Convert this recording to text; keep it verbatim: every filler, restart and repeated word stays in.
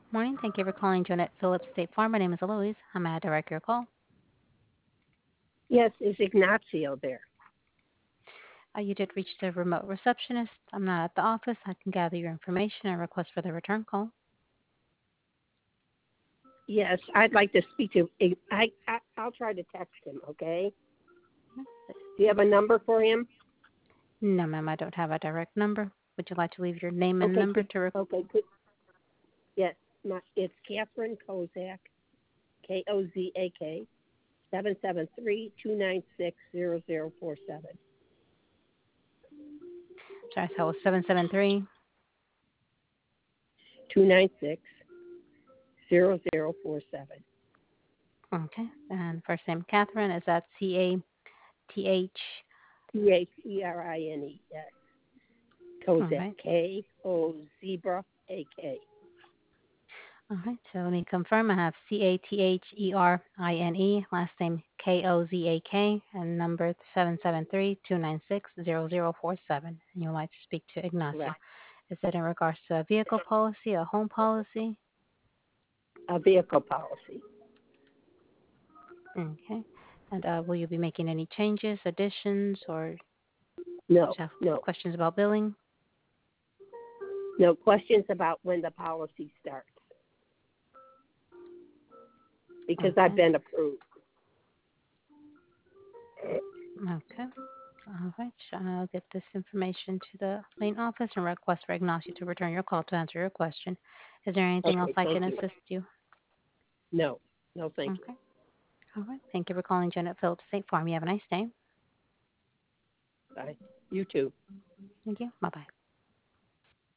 Morning. Thank you for calling Jeanette Phillips State Farm. My name is Eloise. How may I direct your call? Yes, is Ignacio there? Uh, you did reach the remote receptionist. I'm not at the office. I can gather your information and request for the return call. Yes, I'd like to speak to. I, I I'll try to text him. Okay. Do you have a number for him? No, ma'am, I don't have a direct number. Would you like to leave your name and Okay. number Could, to rec- okay. Could, yes. My, it's Catherine Kozak. K O Z A K. Seven seven three two nine six zero zero four seven. Sorry, so it was seven seven three. Two nine six zero zero four seven. Okay. And first name Catherine. Is that C A T H? T H E R I N E. Yes. All Kozak. right. K O Zebra A K. All right. So let me confirm. I have C A T H E R I N E, last name K O Z A K, and number seven seven three two nine six zero zero four seven. And you'd like to speak to Ignacio. Correct. Is it in regards to a vehicle policy, a home policy? A vehicle policy. Okay. And uh, will you be making any changes, additions, or No. just have No. questions about billing? No questions about when the policy starts because I've Okay. been approved. Okay. All right. I'll get this information to the main office and request for Ignacio to return your call to answer your question. Is there anything else Okay, I thank can you. assist you? No, no, thank you. Okay. All right. Thank you for calling Janet Phillips State Farm. You have a nice day. Bye. You too. Thank you. Bye bye.